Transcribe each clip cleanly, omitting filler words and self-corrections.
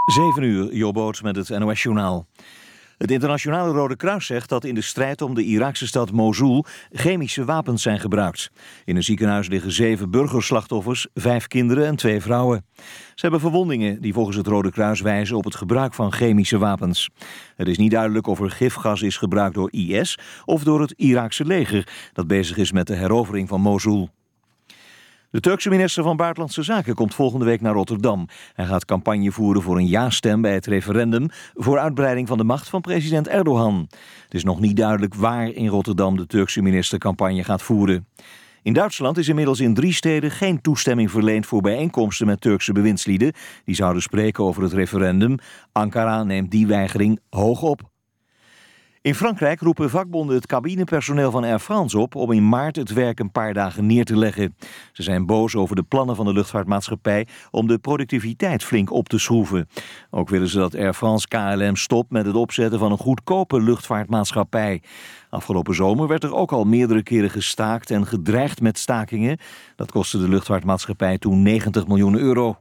7 uur, Jobboot met het NOS-journaal. Het Internationale Rode Kruis zegt dat in de strijd om de Iraakse stad Mosul chemische wapens zijn gebruikt. In een ziekenhuis liggen 7 burgerslachtoffers, 5 kinderen en 2 vrouwen. Ze hebben verwondingen die volgens het Rode Kruis wijzen op het gebruik van chemische wapens. Het is niet duidelijk of er gifgas is gebruikt door IS of door het Iraakse leger dat bezig is met de herovering van Mosul. De Turkse minister van Buitenlandse Zaken komt volgende week naar Rotterdam. Hij gaat campagne voeren voor een ja-stem bij het referendum voor uitbreiding van de macht van president Erdogan. Het is nog niet duidelijk waar in Rotterdam de Turkse minister campagne gaat voeren. In Duitsland is inmiddels in 3 steden geen toestemming verleend voor bijeenkomsten met Turkse bewindslieden die zouden spreken over het referendum. Ankara neemt die weigering hoog op. In Frankrijk roepen vakbonden het cabinepersoneel van Air France op om in maart het werk een paar dagen neer te leggen. Ze zijn boos over de plannen van de luchtvaartmaatschappij om de productiviteit flink op te schroeven. Ook willen ze dat Air France KLM stopt met het opzetten van een goedkope luchtvaartmaatschappij. Afgelopen zomer werd er ook al meerdere keren gestaakt en gedreigd met stakingen. Dat kostte de luchtvaartmaatschappij toen 90 miljoen euro.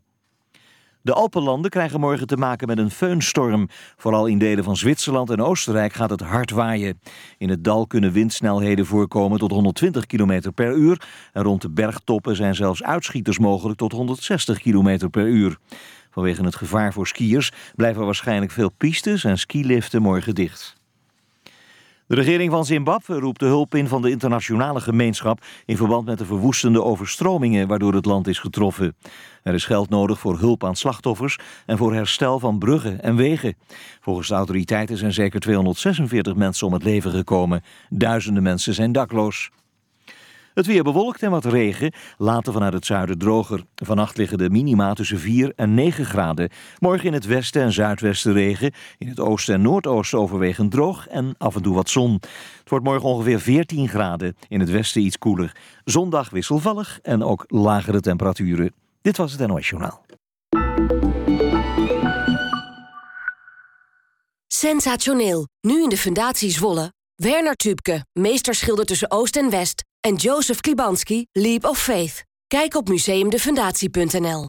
De Alpenlanden krijgen morgen te maken met een föhnstorm. Vooral in delen van Zwitserland en Oostenrijk gaat het hard waaien. In het dal kunnen windsnelheden voorkomen tot 120 km per uur. En rond de bergtoppen zijn zelfs uitschieters mogelijk tot 160 km per uur. Vanwege het gevaar voor skiers blijven waarschijnlijk veel pistes en skiliften morgen dicht. De regering van Zimbabwe roept de hulp in van de internationale gemeenschap in verband met de verwoestende overstromingen waardoor het land is getroffen. Er is geld nodig voor hulp aan slachtoffers en voor herstel van bruggen en wegen. Volgens de autoriteiten zijn zeker 246 mensen om het leven gekomen. Duizenden mensen zijn dakloos. Het weer bewolkt en wat regen, later vanuit het zuiden droger. Vannacht liggen de minima tussen 4 en 9 graden. Morgen in het westen en zuidwesten regen. In het oosten en noordoosten overwegend droog en af en toe wat zon. Het wordt morgen ongeveer 14 graden. In het westen iets koeler. Zondag wisselvallig en ook lagere temperaturen. Dit was het NOS-journaal. Sensationeel. Nu in de Fundatie Zwolle. Werner Tübke, meesterschilder tussen Oost en West. En Joseph Klibanski, Leap of Faith. Kijk op museumdefundatie.nl.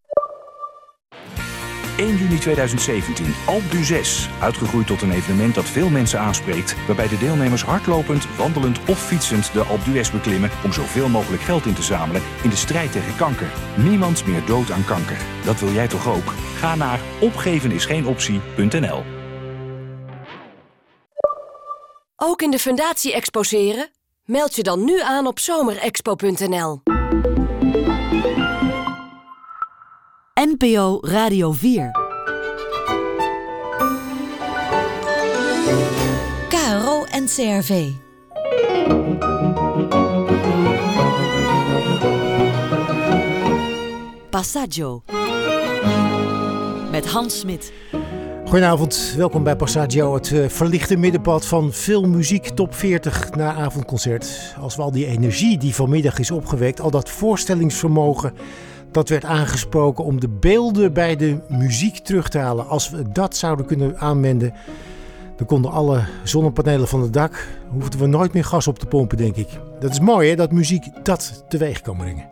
1 juni 2017, Alpe d'Huez. Uitgegroeid tot een evenement dat veel mensen aanspreekt, waarbij de deelnemers hardlopend, wandelend of fietsend de Alpe d'Huez beklimmen om zoveel mogelijk geld in te zamelen in de strijd tegen kanker. Niemand meer dood aan kanker. Dat wil jij toch ook? Ga naar opgevenisgeenoptie.nl. Ook in de Fundatie exposeren? Meld je dan nu aan op zomerexpo.nl. NPO Radio 4. KRO en CRV. Passaggio. Met Hans Smit. Goedenavond, welkom bij Passaggio, het verlichte middenpad van veel muziek, top 40 na avondconcert. Als we al die energie die vanmiddag is opgewekt, al dat voorstellingsvermogen, dat werd aangesproken om de beelden bij de muziek terug te halen. Als we dat zouden kunnen aanwenden, dan konden alle zonnepanelen van het dak, hoefden we nooit meer gas op te pompen, denk ik. Dat is mooi, hè, dat muziek dat teweeg kan brengen.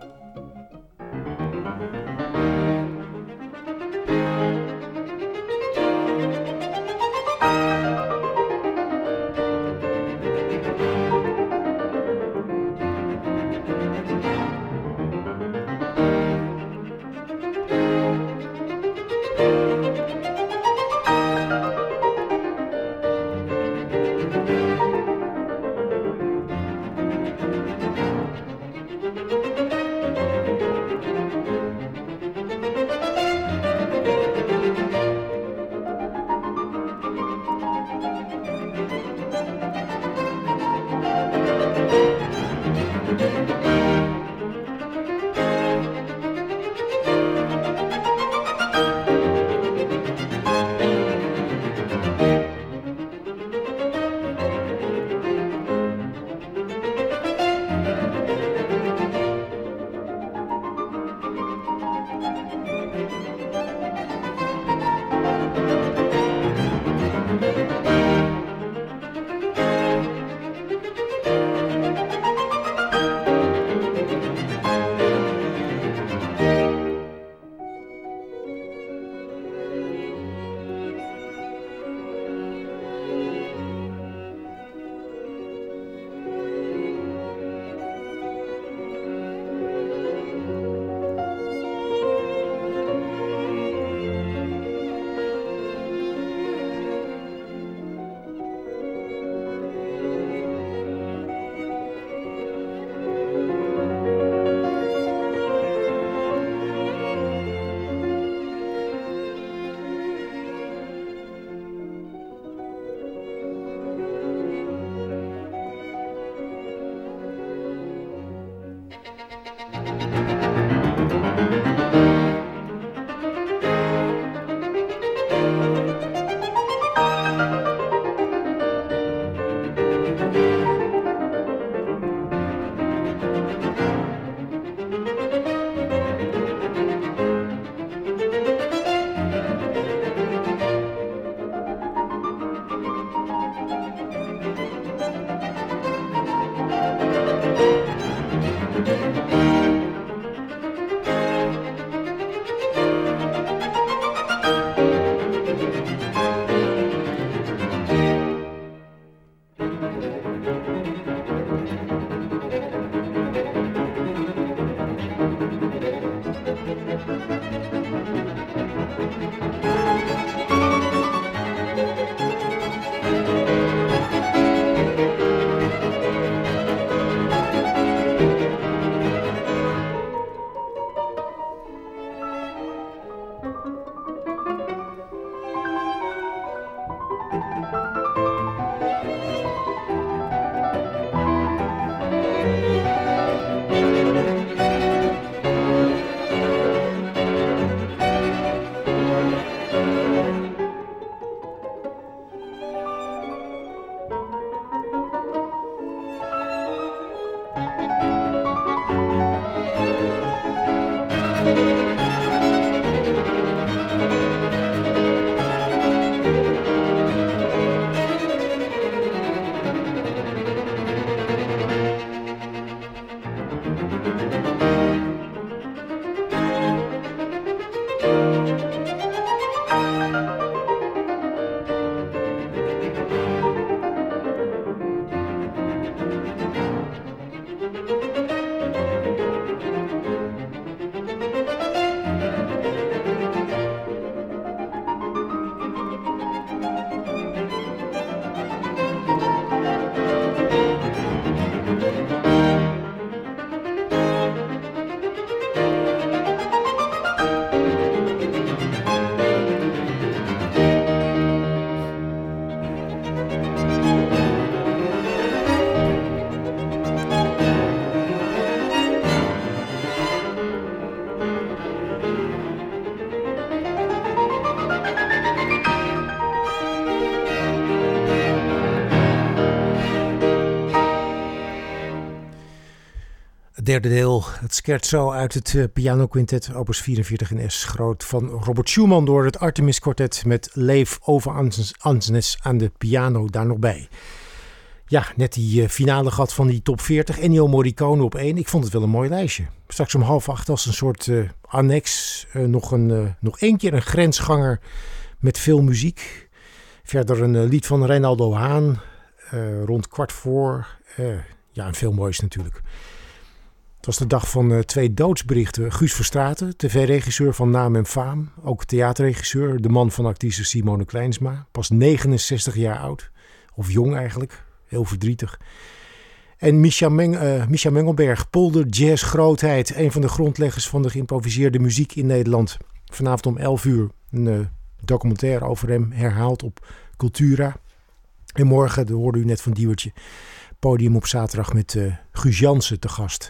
Het derde deel, het scherzo uit het pianoquintet opus 44 in S groot van Robert Schumann door het Artemis Quartet met Leif Ove Andsnes aan de piano daar nog bij. Ja, net die finale gehad van die top 40. Ennio Morricone op 1. Ik vond het wel een mooi lijstje. Straks om 7:30 als een soort annex. Nog één keer een grensganger met veel muziek. Verder een lied van Reynaldo Haan. Rond 15:15. Ja, en veel moois natuurlijk. Het was de dag van 2 doodsberichten. Guus Verstraeten, tv-regisseur van naam en faam. Ook theaterregisseur, de man van actrice Simone Kleinsma. Pas 69 jaar oud. Of jong eigenlijk. Heel verdrietig. En Mischa Mengelberg, polder jazz grootheid. Een van de grondleggers van de geïmproviseerde muziek in Nederland. Vanavond om 11:00 een documentaire over hem herhaald op Cultura. En morgen, dat hoorde u net van Diewertje, podium op zaterdag met Guus Jansen te gast.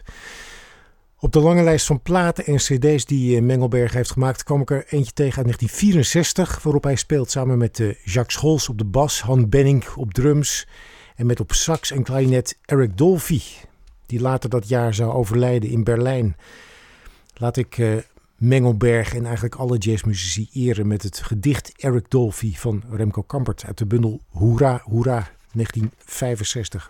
Op de lange lijst van platen en cd's die Mengelberg heeft gemaakt kwam ik er eentje tegen uit 1964... waarop hij speelt samen met Jacques Scholz op de bas, Han Benning op drums en met op sax en klarinet Eric Dolphy, die later dat jaar zou overlijden in Berlijn. Laat ik Mengelberg en eigenlijk alle jazzmuzici eren met het gedicht Eric Dolphy van Remco Kampert uit de bundel Hoera, Hoera 1965.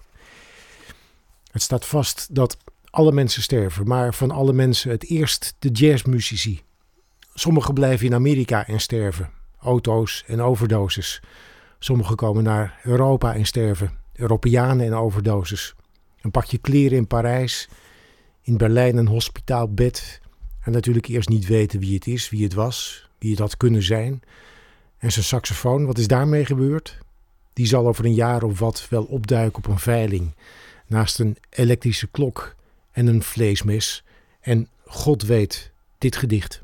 Het staat vast dat alle mensen sterven, maar van alle mensen het eerst de jazzmuzici. Sommigen blijven in Amerika en sterven, auto's en overdoses. Sommigen komen naar Europa en sterven, Europeanen en overdoses. Een pakje kleren in Parijs, in Berlijn een hospitaalbed. En natuurlijk eerst niet weten wie het is, wie het was, wie het had kunnen zijn. En zijn saxofoon, wat is daarmee gebeurd? Die zal over een jaar of wat wel opduiken op een veiling. Naast een elektrische klok en een vleesmes. En God weet dit gedicht.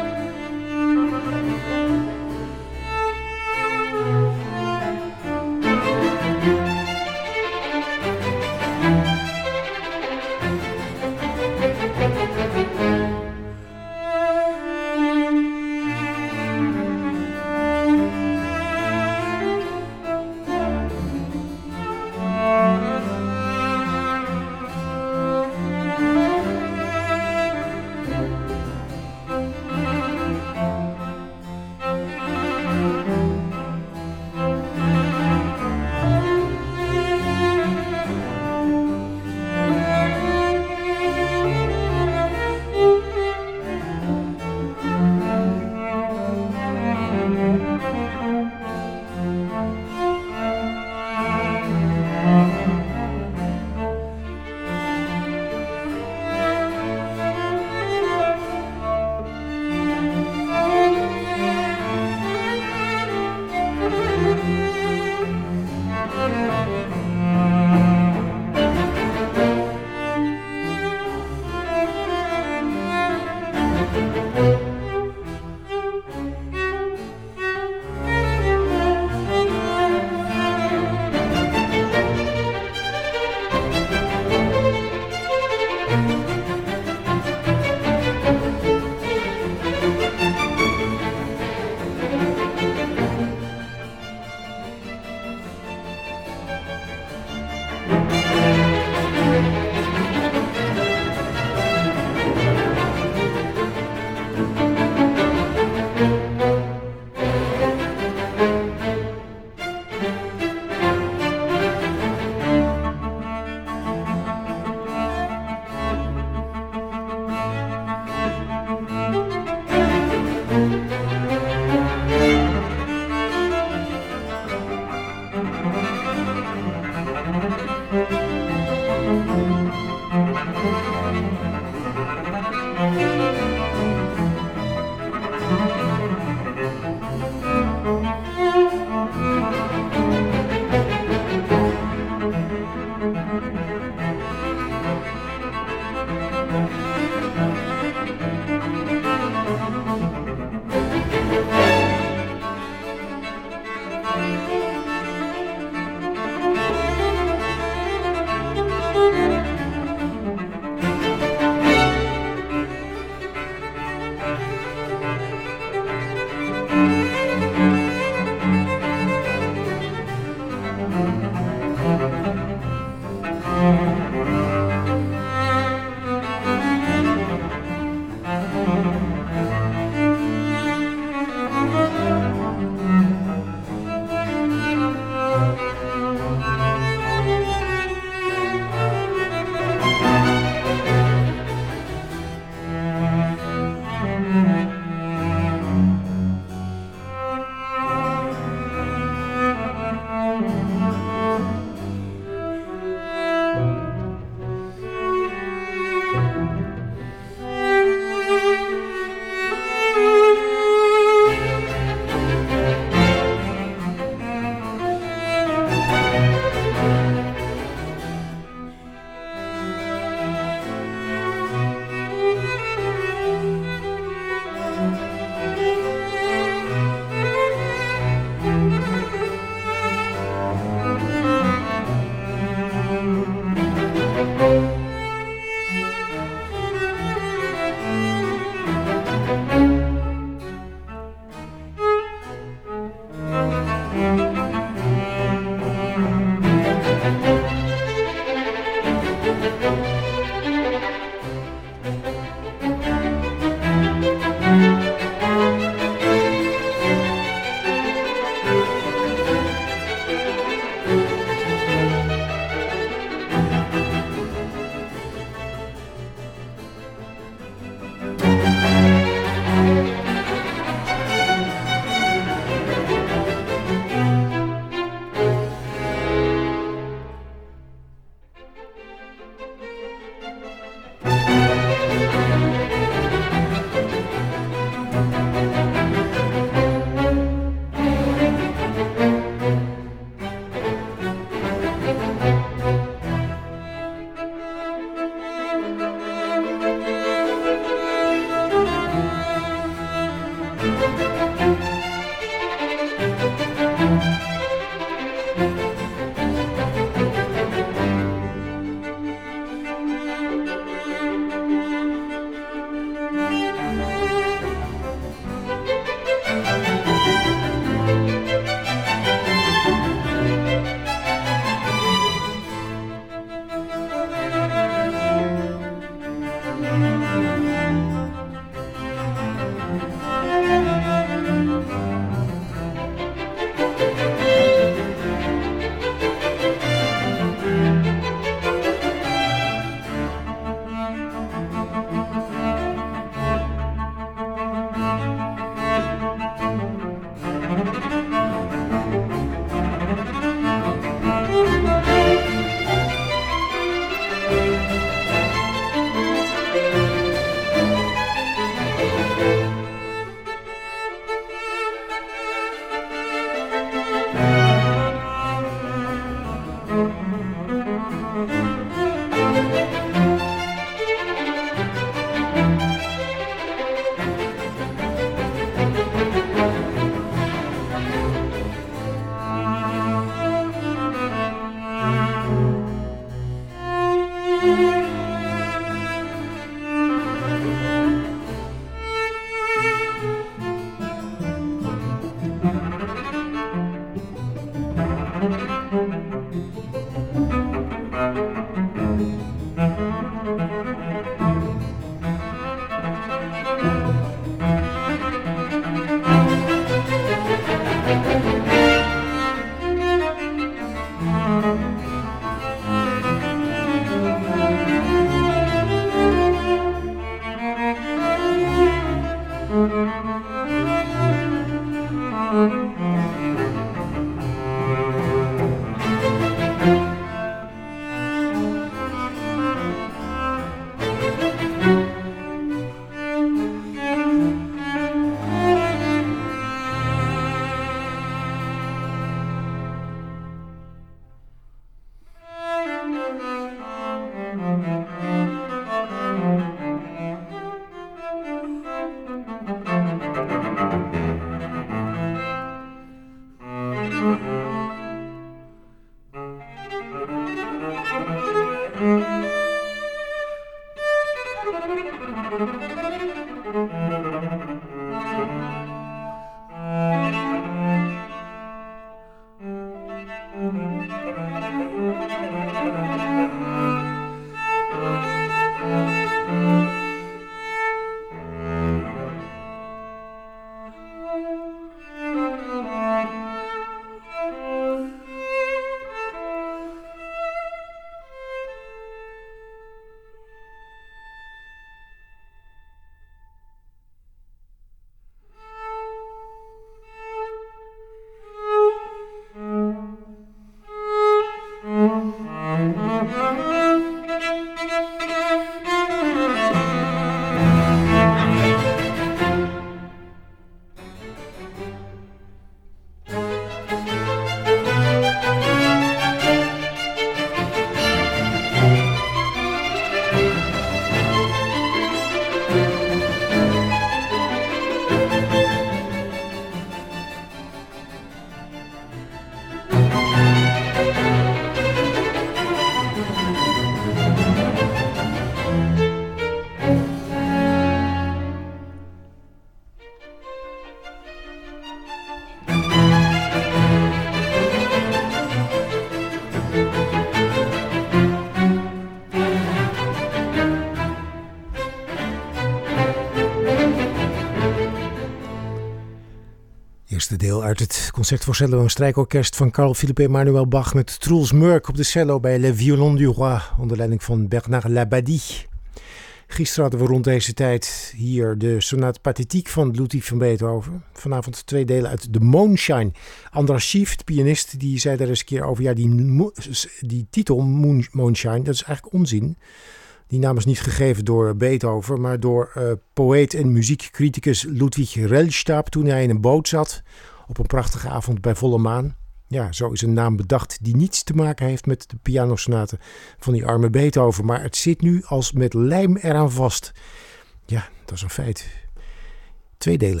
Eerste deel uit het concert voor cello en strijkorkest van Carl Philippe Emanuel Bach met Truls Murk op de cello bij Le Violon du Roi onder leiding van Bernard Labadie. Gisteren hadden we rond deze tijd hier de sonate pathétique van Ludwig van Beethoven. Vanavond 2 delen uit The Moonshine. Andras Schief, de pianist, die zei daar eens een keer over, ja, die titel Moonshine, dat is eigenlijk onzin. Die naam is niet gegeven door Beethoven, maar door poëet en muziekcriticus Ludwig Rellstab toen hij in een boot zat op een prachtige avond bij volle maan. Ja, zo is een naam bedacht die niets te maken heeft met de pianosonaten van die arme Beethoven. Maar het zit nu als met lijm eraan vast. Ja, dat is een feit. 2 delen.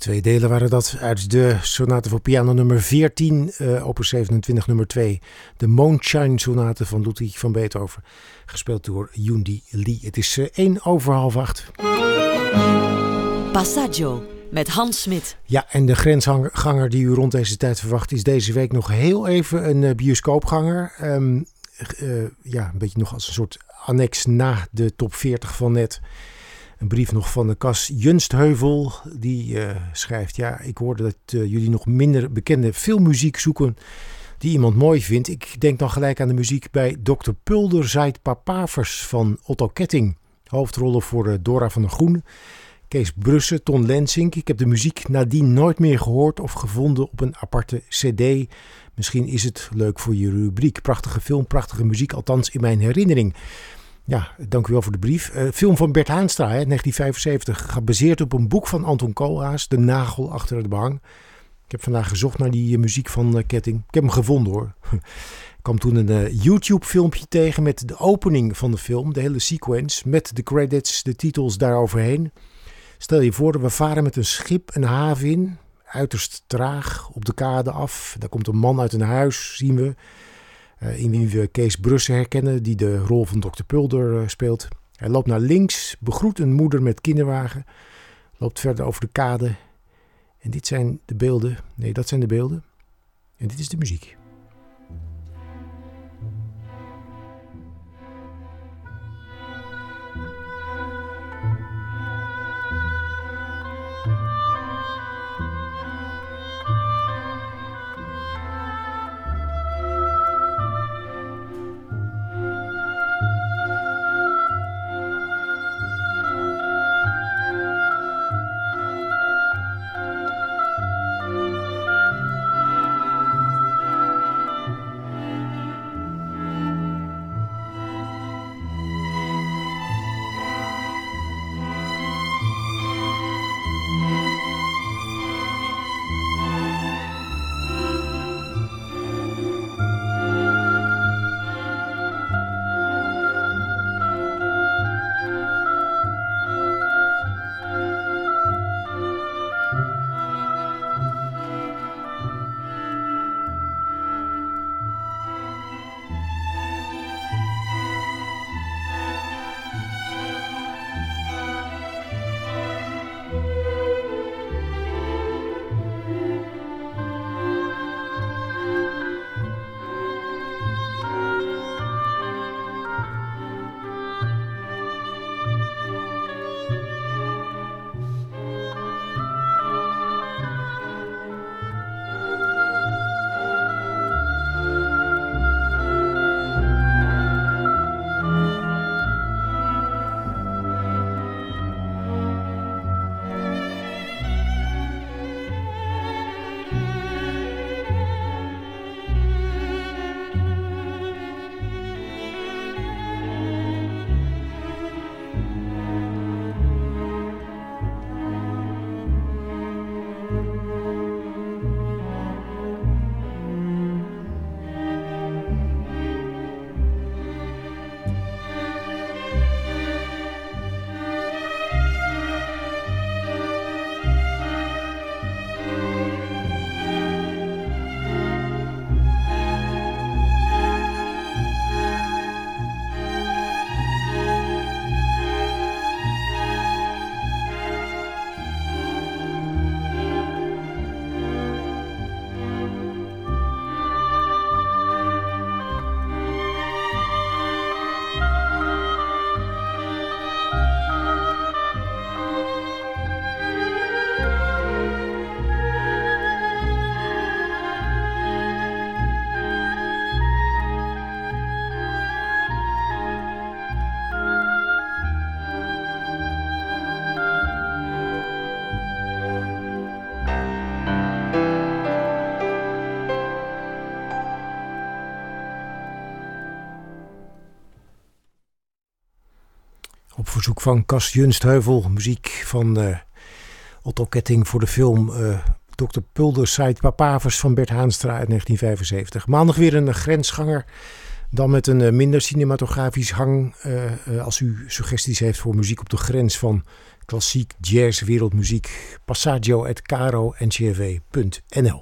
2 delen waren dat uit de sonate voor piano nummer 14, opus 27 nummer 2. De Mondschein sonate van Ludwig van Beethoven, gespeeld door Yundi Lee. Het is 8:01. Passaggio met Hans Smit. Ja, en de grensganger die u rond deze tijd verwacht is deze week nog heel even een bioscoopganger. Een beetje nog als een soort annex na de top 40 van net. Een brief nog van de Cas Junstheuvel. Die schrijft: ja, ik hoorde dat jullie nog minder bekende filmmuziek zoeken die iemand mooi vindt. Ik denk dan gelijk aan de muziek bij Dr. Pulder Zeit Papavers van Otto Ketting. Hoofdrollen voor Dora van der Groen, Kees Brussen, Ton Lensink. Ik heb de muziek nadien nooit meer gehoord of gevonden op een aparte cd. Misschien is het leuk voor je rubriek. Prachtige film, prachtige muziek, althans in mijn herinnering. Ja, dank u wel voor de brief. Film van Bert Haanstra, 1975, gebaseerd op een boek van Anton Koolhaas, De Nagel achter het behang. Ik heb vandaag gezocht naar die muziek van Ketting. Ik heb hem gevonden hoor. Ik kwam toen een YouTube-filmpje tegen met de opening van de film, de hele sequence, met de credits, de titels daaroverheen. Stel je voor, we varen met een schip een haven in, uiterst traag, op de kade af. Daar komt een man uit een huis, zien we. In wie we Kees Brussen herkennen, die de rol van Dr. Pulder speelt. Hij loopt naar links, begroet een moeder met kinderwagen, loopt verder over de kade. En dit zijn de beelden. Nee, dat zijn de beelden. En dit is de muziek. Op verzoek van Cas Junstheuvel, muziek van Otto Ketting voor de film Dr. Pulder Zeit Papavers van Bert Haanstra uit 1975. Maandag weer een grensganger. Dan met een minder cinematografisch hang. Als u suggesties heeft voor muziek op de grens van klassiek, jazz, wereldmuziek. passaggio@caro.ncrv.nl.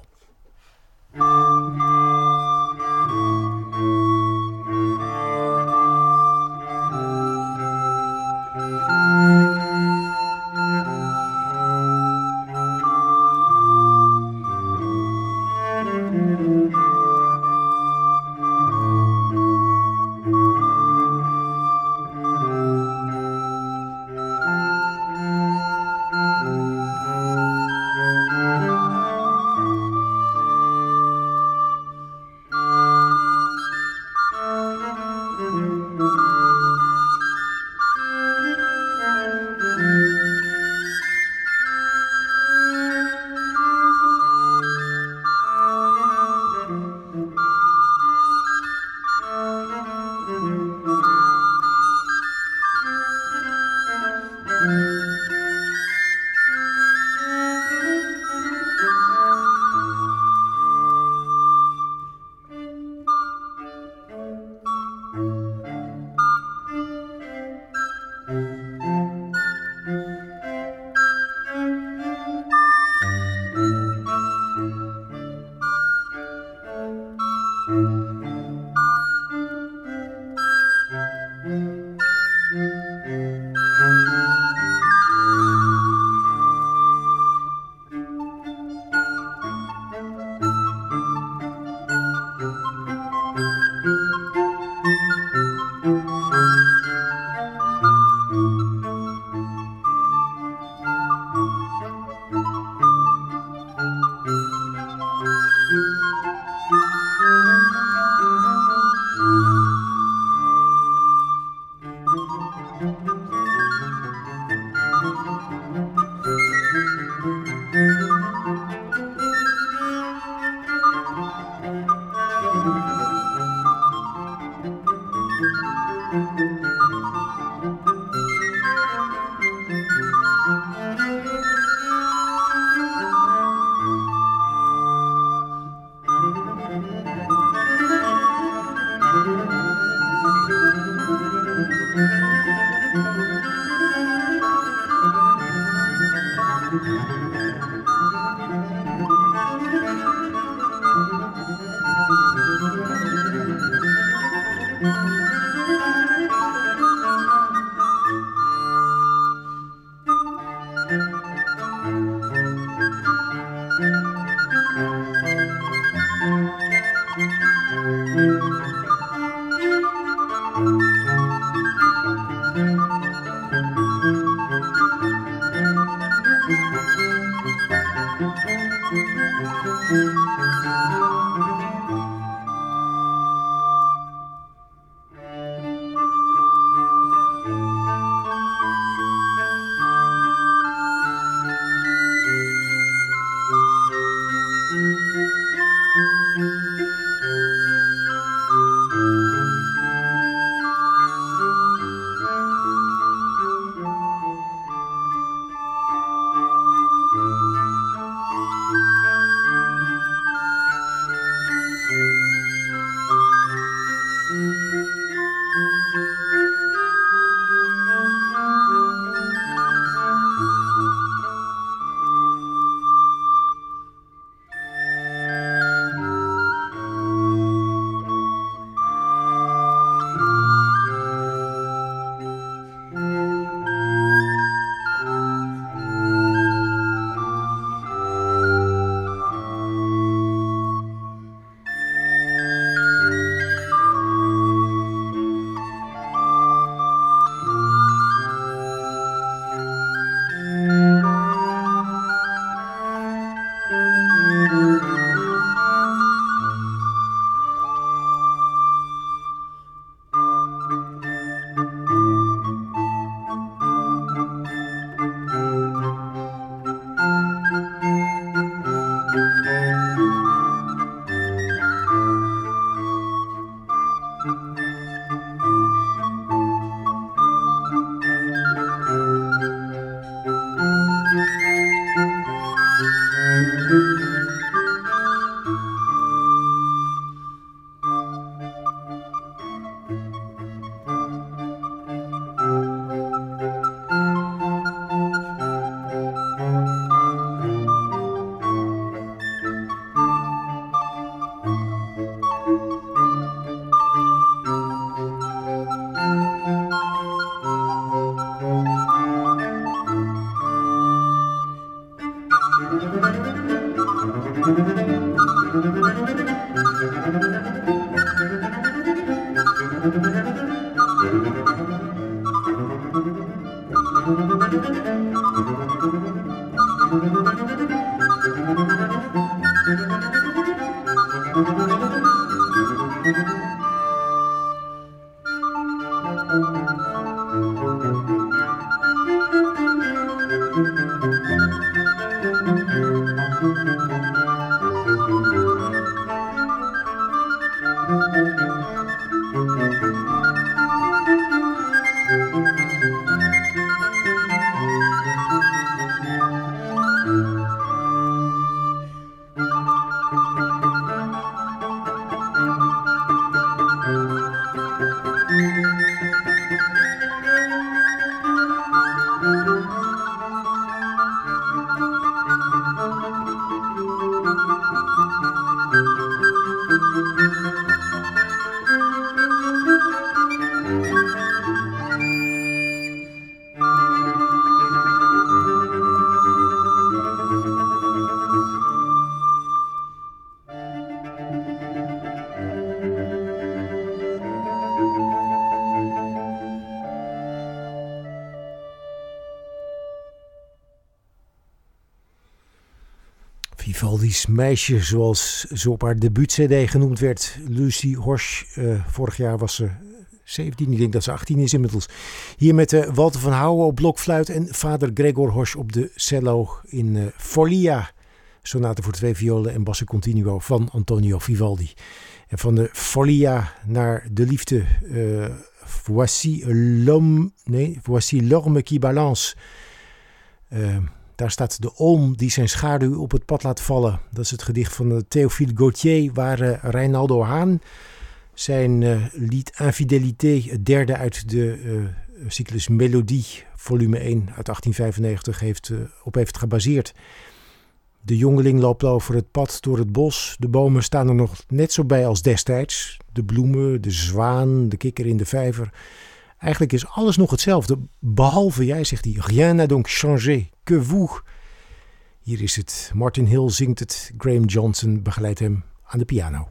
Vivaldi's meisje, zoals ze op haar debuut-cd genoemd werd, Lucy Horsch. Vorig jaar was ze 17, ik denk dat ze 18 is inmiddels. Hier met Walter van Houwen op blokfluit en vader Gregor Horsch op de cello in Folia. Sonate voor 2 violen en basso continuo van Antonio Vivaldi. En van de Folia naar de liefde. Voici l'orme qui balance. Daar staat de olm die zijn schaduw op het pad laat vallen. Dat is het gedicht van Théophile Gautier, waar Reinaldo Hahn zijn lied Infidélité, het derde uit de cyclus Melodie, volume 1 uit 1895, op heeft gebaseerd. De jongeling loopt over het pad door het bos. De bomen staan er nog net zo bij als destijds. De bloemen, de zwaan, de kikker in de vijver. Eigenlijk is alles nog hetzelfde, behalve jij, zegt hij. Rien n'a donc changé, que vous. Hier is het. Martin Hill zingt het. Graham Johnson begeleidt hem aan de piano.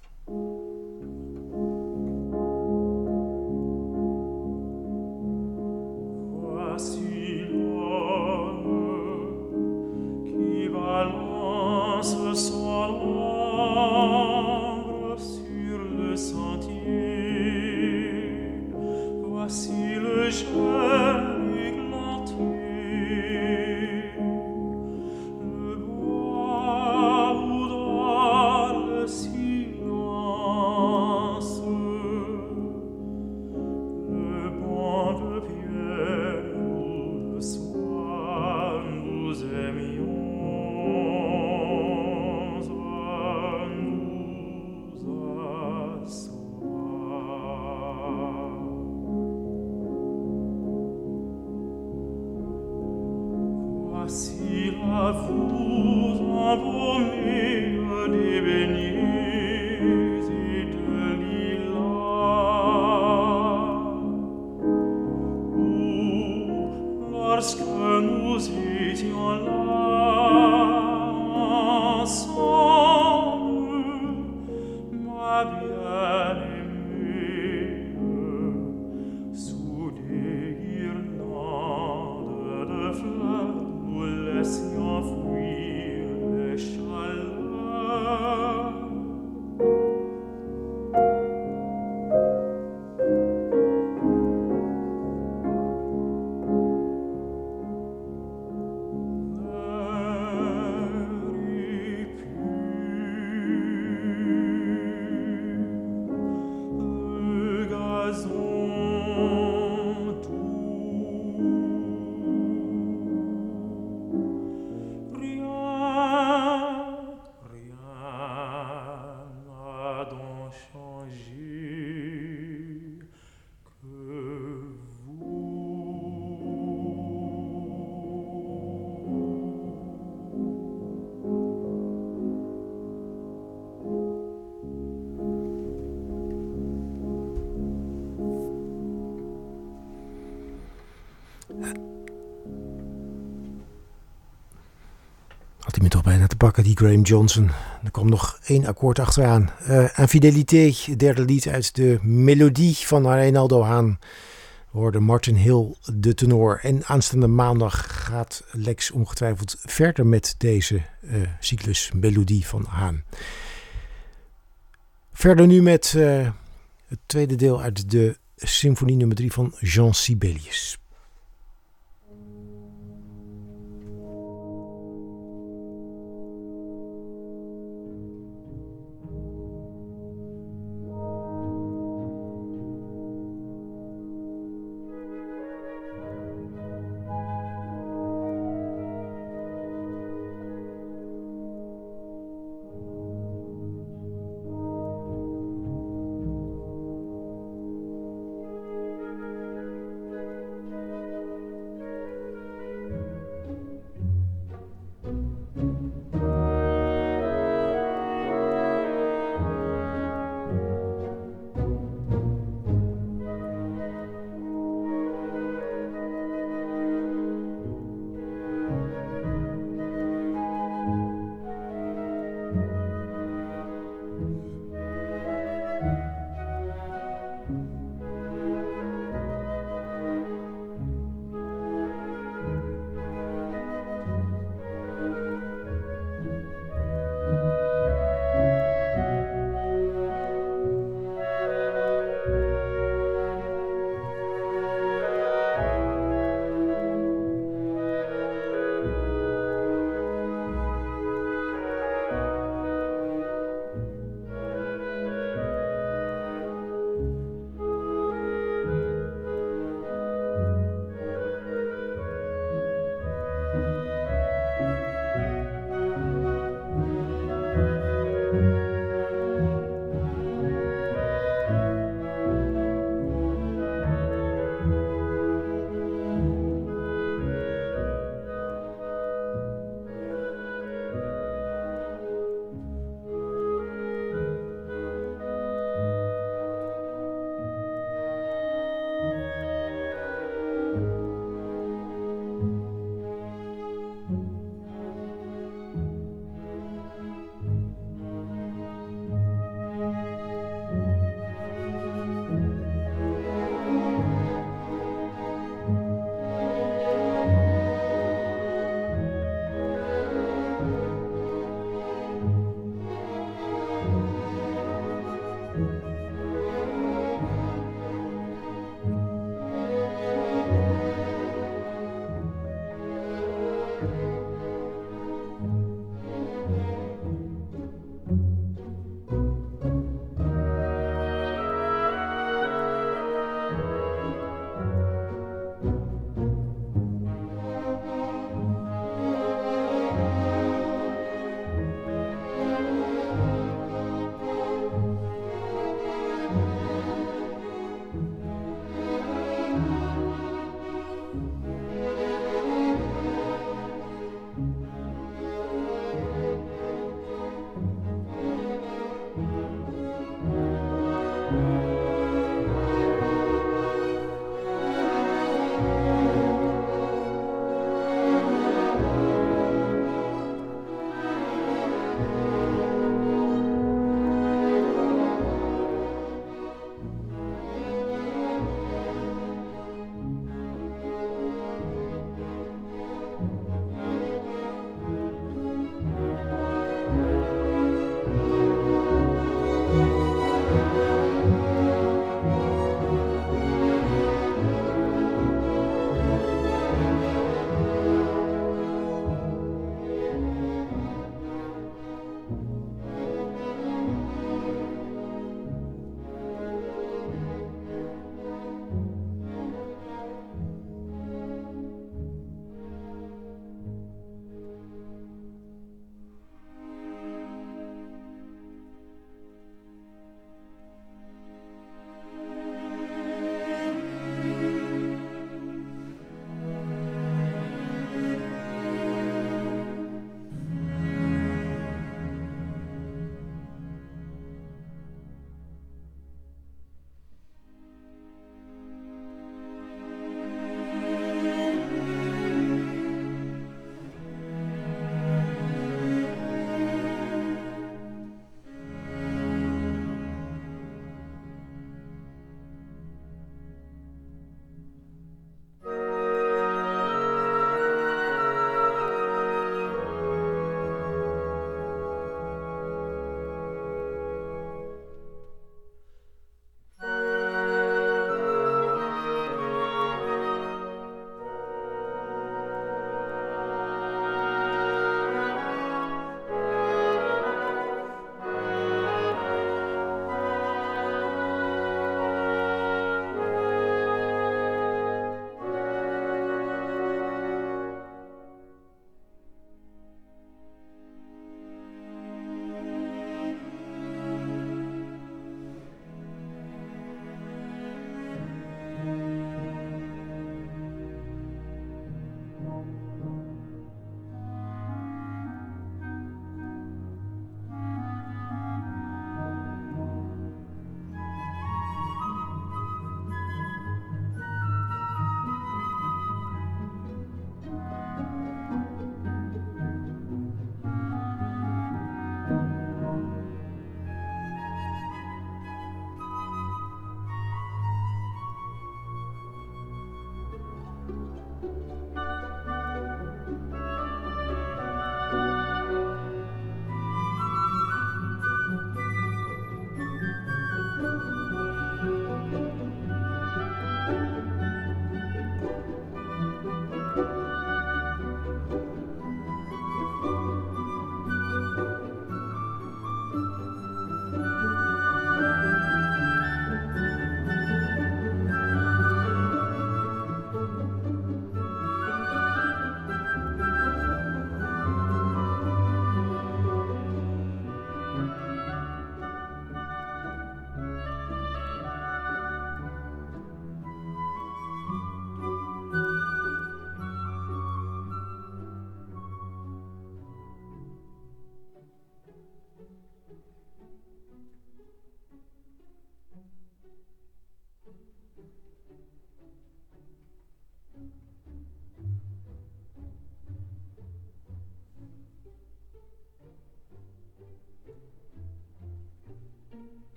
Had hij me toch bijna te pakken, die Graham Johnson. Er kwam nog 1 akkoord achteraan. Infidélité, derde lied uit de Melodie van Reinaldo Hahn. We hoorden Martin Hill, de tenor. En aanstaande maandag gaat Lex ongetwijfeld verder met deze cyclus Melodie van Hahn. Verder nu met het tweede deel uit de symfonie nummer 3 van Jean Sibelius.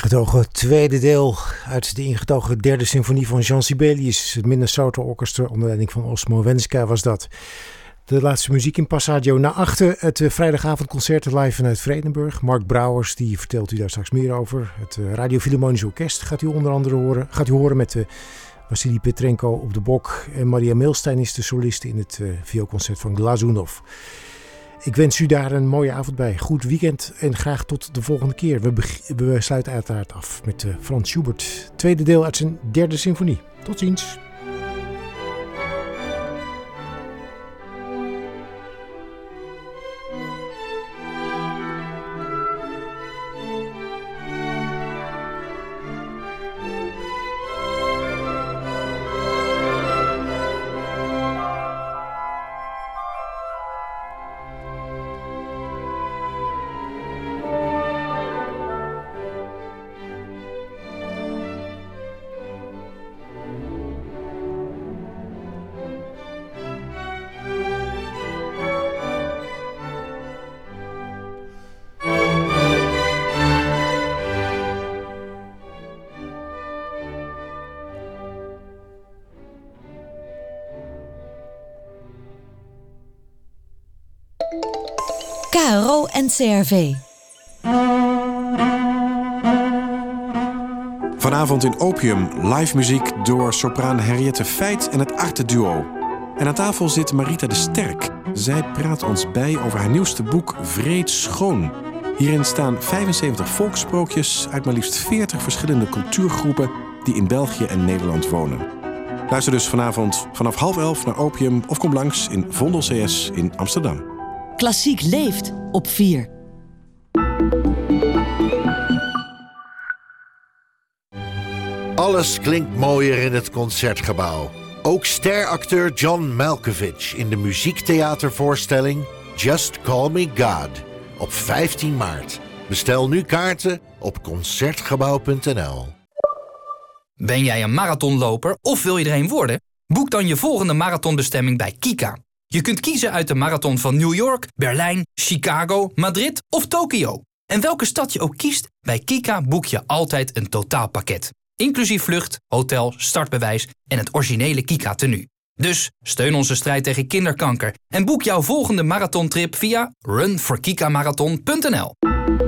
ingetogen tweede deel uit de ingetogen derde symfonie van Jean Sibelius. Het Minnesota Orchestra onder leiding van Osmo Wenska was dat. De laatste muziek in Passaggio naar achter. Het vrijdagavondconcert live vanuit Vredenburg. Mark Brouwers, die vertelt u daar straks meer over. Het Radio Philharmonisch Orkest gaat u onder andere horen met Wassily Petrenko op de bok. En Maria Milstein is de soliste in het vioolconcert van Glazunov. Ik wens u daar een mooie avond bij. Goed weekend en graag tot de volgende keer. We sluiten uiteraard af met Franz Schubert. Tweede deel uit zijn derde symfonie. Tot ziens. KRO NCRV. Vanavond in Opium live muziek door sopraan Henriette Feit en het Arte Duo. En aan tafel zit Marita de Sterk. Zij praat ons bij over haar nieuwste boek Vreed Schoon. Hierin staan 75 volkssprookjes uit maar liefst 40 verschillende cultuurgroepen die in België en Nederland wonen. Luister dus vanavond vanaf 10:30 naar Opium of kom langs in Vondel CS in Amsterdam. Klassiek leeft op 4. Alles klinkt mooier in het Concertgebouw. Ook steracteur John Malkovich in de muziektheatervoorstelling Just Call Me God op 15 maart. Bestel nu kaarten op concertgebouw.nl. Ben jij een marathonloper of wil je er een worden? Boek dan je volgende marathonbestemming bij Kika. Je kunt kiezen uit de marathon van New York, Berlijn, Chicago, Madrid of Tokio. En welke stad je ook kiest, bij Kika boek je altijd een totaalpakket. Inclusief vlucht, hotel, startbewijs en het originele Kika-tenue. Dus steun onze strijd tegen kinderkanker en boek jouw volgende marathontrip via runforkikamarathon.nl.